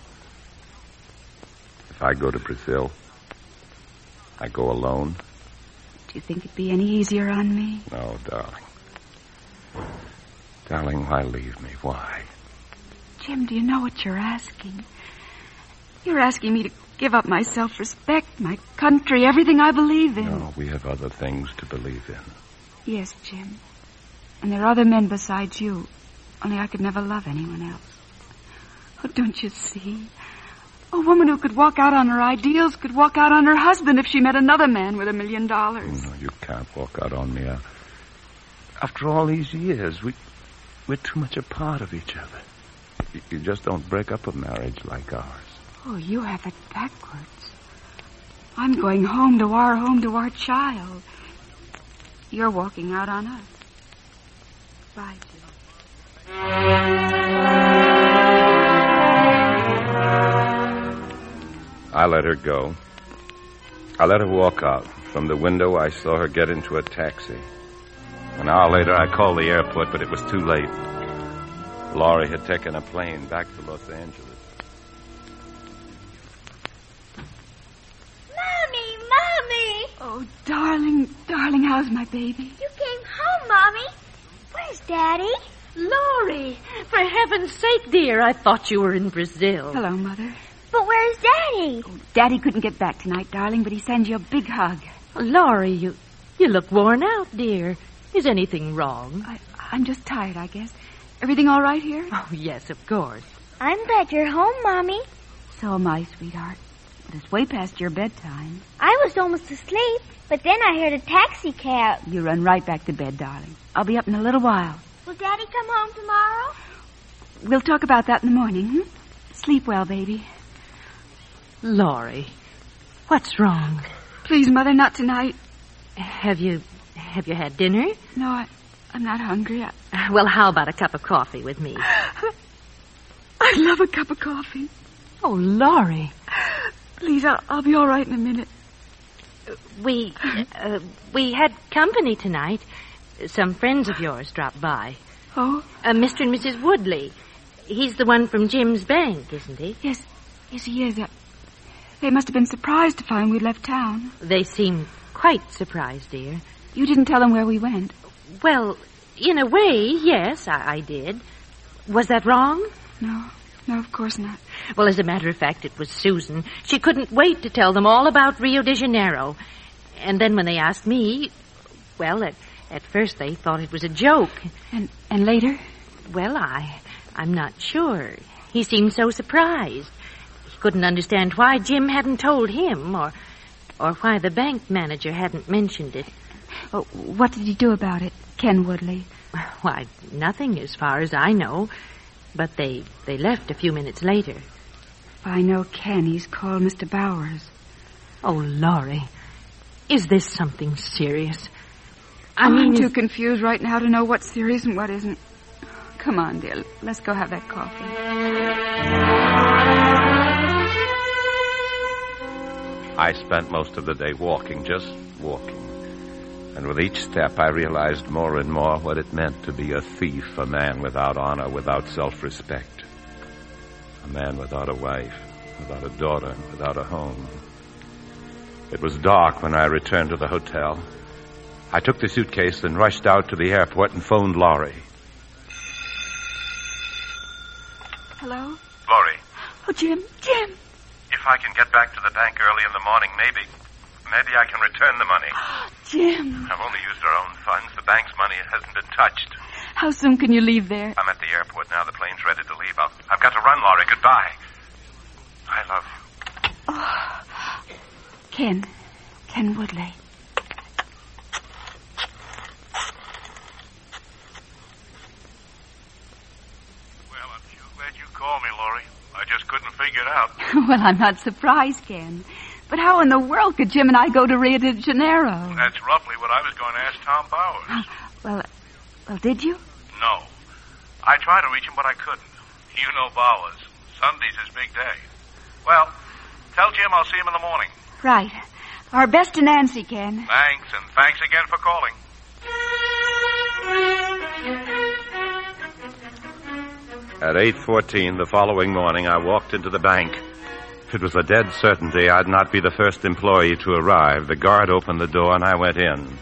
if I go to Brazil, I go alone. Do you think it'd be any easier on me? No, darling. Darling, why leave me? Why? Jim, do you know what you're asking? You're asking me to give up my self-respect, my country, everything I believe in. No, we have other things to believe in. Yes, Jim. And there are other men besides you. Only I could never love anyone else. Oh, don't you see? A woman who could walk out on her ideals could walk out on her husband if she met another man with a million dollars. No, you can't walk out on me. After all these years, we, we're too much a part of each other. You, you just don't break up a marriage like ours. Oh, you have it backwards. I'm going home to our home, to our child. You're walking out on us. Bye, Jim. I let her go. I let her walk out. From the window, I saw her get into a taxi. An hour later, I called the airport, but it was too late. Laurie had taken a plane back to Los Angeles. Mommy, Mommy! Oh, darling, darling, how's my baby? You came home, Mommy. Where's Daddy? Laurie, for heaven's sake, dear, I thought you were in Brazil. Hello, Mother. But where's Daddy? Oh, Daddy couldn't get back tonight, darling, but he sends you a big hug. Laurie, you you look worn out, dear. Is anything wrong? I, I'm just tired, I guess. Everything all right here? Oh, yes, of course. I'm glad you're home, Mommy. So am I, sweetheart. But it's way past your bedtime. I was almost asleep, but then I heard a taxi cab. You run right back to bed, darling. I'll be up in a little while. Will Daddy come home tomorrow? We'll talk about that in the morning, hmm? Sleep well, baby. Laurie, what's wrong? Please, Mother, not tonight. Have you have you had dinner? No, I, I'm not hungry. I... Well, how about a cup of coffee with me? I love a cup of coffee. Oh, Laurie. Please, I'll, I'll be all right in a minute. We uh, we had company tonight. Some friends of yours dropped by. Oh? Uh, Mister and Missus Woodley. He's the one from Jim's bank, isn't he? Yes, yes, he is. Uh, they must have been surprised to find we'd left town. They seemed quite surprised, dear. You didn't tell them where we went? Well, in a way, yes, I, I did. Was that wrong? No, no, of course not. Well, as a matter of fact, it was Susan. She couldn't wait to tell them all about Rio de Janeiro. And then when they asked me, well, at, at first they thought it was a joke. And and later? Well, I, I'm not sure. He seemed so surprised. He couldn't understand why Jim hadn't told him, or, or why the bank manager hadn't mentioned it. Oh, what did he do about it, Ken Woodley? Why, nothing as far as I know. But they, they left a few minutes later. If I know Ken, he's called Mister Bowers. Oh, Laurie, is this something serious? I I'm mean, too is... confused right now to know what's serious and what isn't. Come on, dear. Let's go have that coffee. I spent most of the day walking, just walking. And with each step, I realized more and more what it meant to be a thief, a man without honor, without self-respect. A man without a wife, without a daughter, and without a home. It was dark when I returned to the hotel. I took the suitcase and rushed out to the airport and phoned Laurie. Hello? Laurie. Oh, Jim, Jim. If I can get back to the bank early in the morning, maybe, maybe I can return the money. Oh, Jim. I've only used our own funds. The bank's money hasn't been touched. How soon can you leave there? I'm at the airport now. The plane's ready to leave. I'll, I've got to run, Laurie. Goodbye. I love you. Oh. Ken. Ken Woodley. Well, I'm sure glad you called me, Laurie. I just couldn't figure it out. Well, I'm not surprised, Ken. But how in the world could Jim and I go to Rio de Janeiro? That's roughly what I was going to ask Tom Bowers. Uh, well, well, did you? No. I tried to reach him, but I couldn't. You know Bowers. Sunday's his big day. Well, tell Jim I'll see him in the morning. Right. Our best to Nancy, Ken. Thanks, and thanks again for calling. At eight fourteen the following morning, I walked into the bank. It was a dead certainty I'd not be the first employee to arrive. The guard opened the door, and I went in.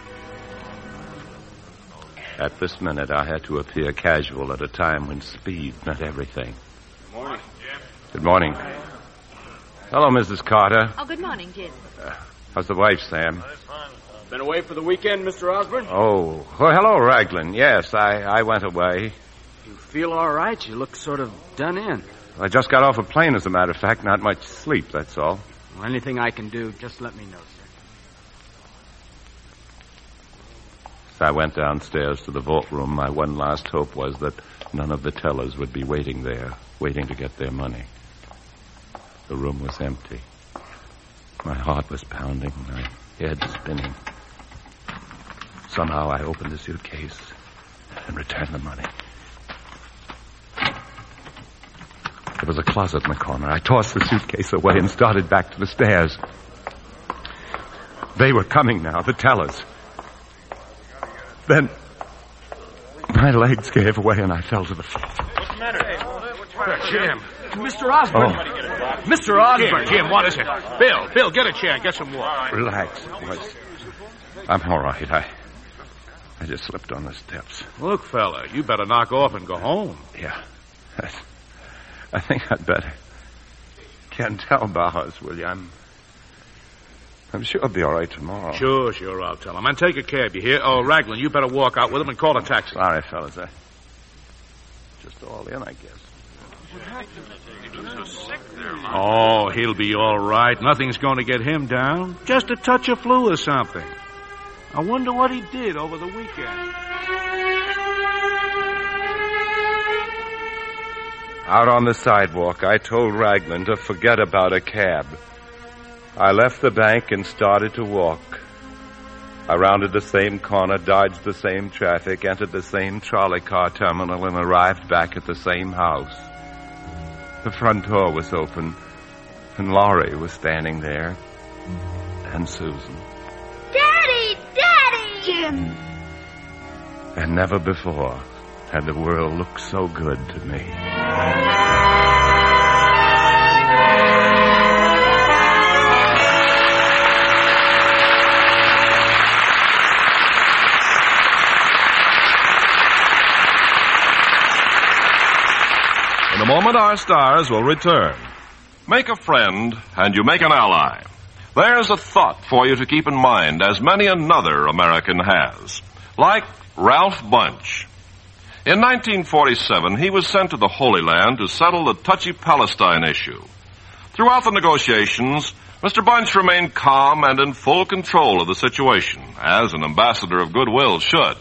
At this minute, I had to appear casual at a time when speed meant everything. Good morning, Jim. Good morning. Hello, Missus Carter. Oh, good morning, Jim. Uh, how's the wife, Sam? Been away for the weekend, Mister Osborne? Oh, well, hello, Raglan. Yes, I, I went away. You feel all right? You look sort of done in. I just got off a plane, as a matter of fact. Not much sleep, that's all. Well, anything I can do, just let me know, sir. As I went downstairs to the vault room, my one last hope was that none of the tellers would be waiting there, waiting to get their money. The room was empty. My heart was pounding, my head spinning. Somehow I opened the suitcase and returned the money. There was a closet in the corner. I tossed the suitcase away and started back to the stairs. They were coming now, the tellers. Then my legs gave way and I fell to the floor. What's the matter? Jim. Mister Osborne. Oh. Mister Osborne. Jim, Jim, what is it? Bill, Bill, get a chair and get some water. Relax, boys. I'm all right. I, I just slipped on the steps. Look, fella, you better knock off and go home. Yeah. I, I think I'd better. Can't tell Bowers, will you? I'm... I'm sure I'll be all right tomorrow. Sure, sure, I'll tell him. And take a cab, you hear? Oh, Raglan, you better walk out with him and call a taxi. Sorry, fellas. I just all in, I guess. What happened? He looked so sick there, Mom. Oh, he'll be all right. Nothing's going to get him down. Just a touch of flu or something. I wonder what he did over the weekend. Out on the sidewalk, I told Raglan to forget about a cab. I left the bank and started to walk. I rounded the same corner, dodged the same traffic, entered the same trolley car terminal, and arrived back at the same house. The front door was open, and Laurie was standing there, and Susan. Daddy! Daddy! Jim! And never before had the world looked so good to me. In a moment, our stars will return. Make a friend, and you make an ally. There's a thought for you to keep in mind, as many another American has. Like Ralph Bunche. In nineteen forty-seven, he was sent to the Holy Land to settle the touchy Palestine issue. Throughout the negotiations, Mister Bunche remained calm and in full control of the situation, as an ambassador of goodwill should.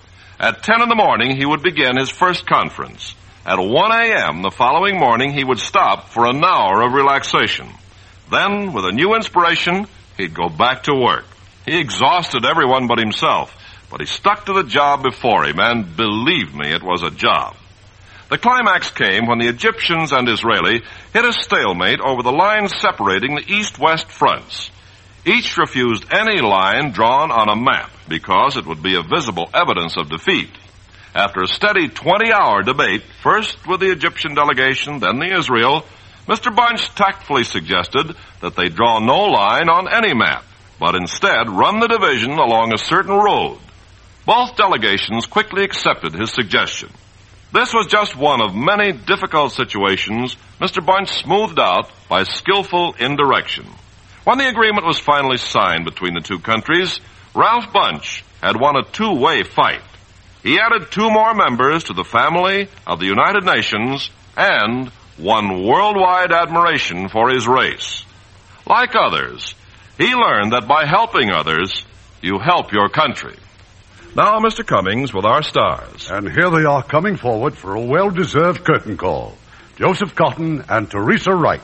At ten in the morning, he would begin his first conference. At one a.m. the following morning, he would stop for an hour of relaxation. Then, with a new inspiration, he'd go back to work. He exhausted everyone but himself, but he stuck to the job before him, and believe me, it was a job. The climax came when the Egyptians and Israeli hit a stalemate over the line separating the east-west fronts. Each refused any line drawn on a map because it would be a visible evidence of defeat. After a steady twenty-hour debate, first with the Egyptian delegation, then the Israel, Mister Bunche tactfully suggested that they draw no line on any map, but instead run the division along a certain road. Both delegations quickly accepted his suggestion. This was just one of many difficult situations Mister Bunche smoothed out by skillful indirection. When the agreement was finally signed between the two countries, Ralph Bunche had won a two-way fight. He added two more members to the family of the United Nations and won worldwide admiration for his race. Like others, he learned that by helping others, you help your country. Now, Mister Cummings with our stars. And here they are coming forward for a well-deserved curtain call. Joseph Cotton and Teresa Wright.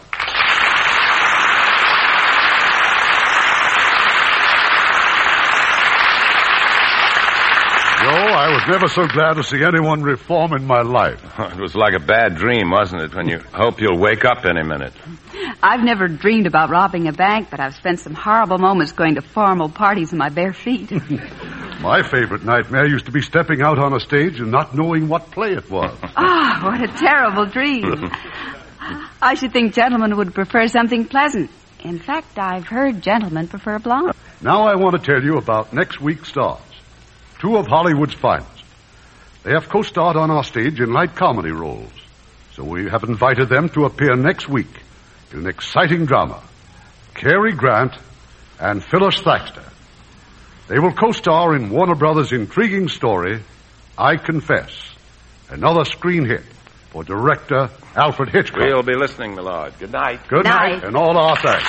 I was never so glad to see anyone reform in my life. It was like a bad dream, wasn't it, when you hope you'll wake up any minute? I've never dreamed about robbing a bank, but I've spent some horrible moments going to formal parties in my bare feet. My favorite nightmare used to be stepping out on a stage and not knowing what play it was. Ah, oh, what a terrible dream. I should think gentlemen would prefer something pleasant. In fact, I've heard gentlemen prefer blonde. Now I want to tell you about next week's stars. Two of Hollywood's finest. They have co-starred on our stage in light comedy roles. So we have invited them to appear next week in an exciting drama. Cary Grant and Phyllis Thaxter. They will co-star in Warner Brothers' intriguing story, I Confess, another screen hit for director Alfred Hitchcock. We'll be listening, my lord. Good night. Good night, night and all our thanks.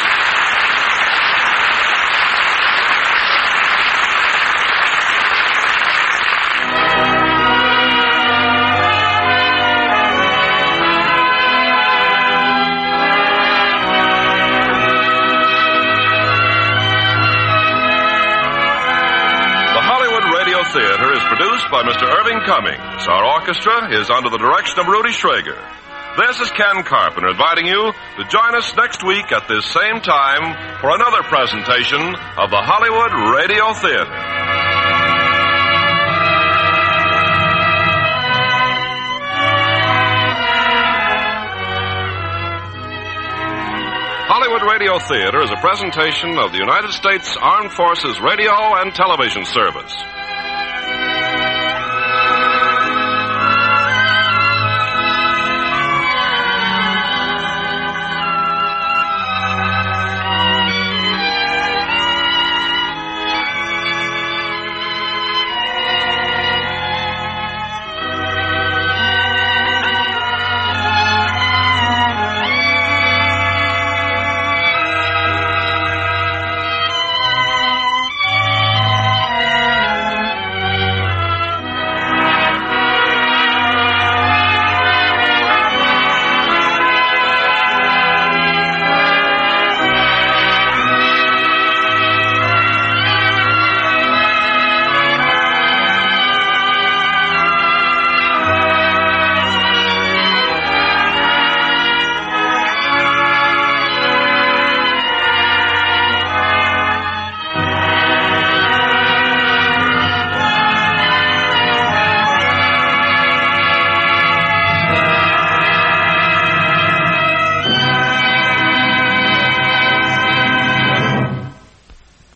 Theater is produced by Mister Irving Cummings. Our orchestra is under the direction of Rudy Schrager. This is Ken Carpenter inviting you to join us next week at this same time for another presentation of the Hollywood Radio Theater. Hollywood Radio Theater is a presentation of the United States Armed Forces Radio and Television Service.